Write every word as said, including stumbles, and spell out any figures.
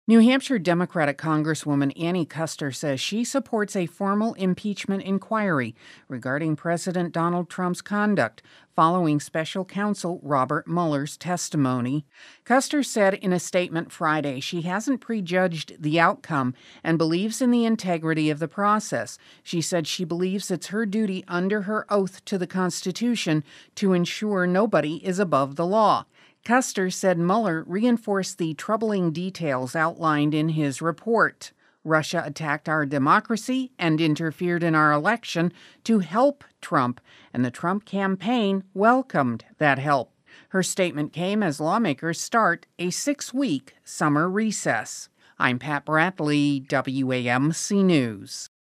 New Hampshire Democratic Congresswoman Annie Kuster says she supports a formal impeachment inquiry regarding President Donald Trump's conduct following special counsel Robert Mueller's testimony. Kuster said in a statement Friday she hasn't prejudged the outcome and believes in the integrity of the process. She said she believes it's her duty under her oath to the Constitution to ensure nobody is above the law. Kuster said Mueller reinforced the troubling details outlined in his report. Russia attacked our democracy and interfered in our election to help Trump, and the Trump campaign welcomed that help. Her statement came as lawmakers start a six-week summer recess. I'm Pat Bradley, W A M C News.